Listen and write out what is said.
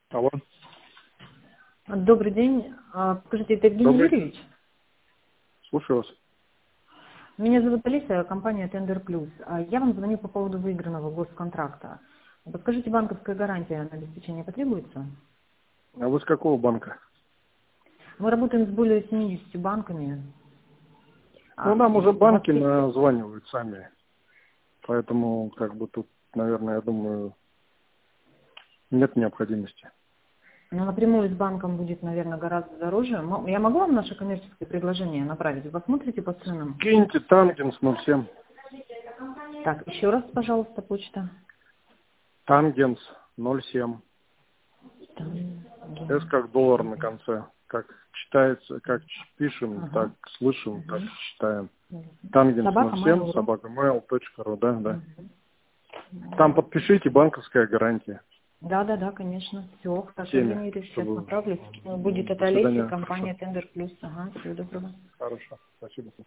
Алло. Добрый день. Скажите, это Евгений Добрый. Юрьевич? Слушаю вас. Меня зовут Алиса, компания Tender Plus. Я вам звоню по поводу выигранного госконтракта. Подскажите, банковская гарантия на обеспечение потребуется? А вы с какого банка? Мы работаем с более 70 банками. Ну, нам уже У вас банки есть... названивают сами. Поэтому, как бы тут, наверное, я думаю, нет необходимости. Ну, напрямую с банком будет, наверное, гораздо дороже. Я могу вам наше коммерческое предложение направить? Вы посмотрите по ценам? Киньте Тангенс 07. Так, еще раз, пожалуйста, почта. Тангенс 07. С как доллар на конце. Как читается, как пишем, Ага. так слышим, так Мгм. читаем. Тангенс Собака 07, Mail.ru. собакамейл.ру, да, да. Там Мгм. подпишите банковская гарантия. Да, конечно. Все, хорошо, Всеми, Евгений Юрьевич, сейчас чтобы... направлю. Будет До это Олеся, свидания. Хорошо. компания Tender Plus. Ага, всего доброго. Хорошо. Спасибо.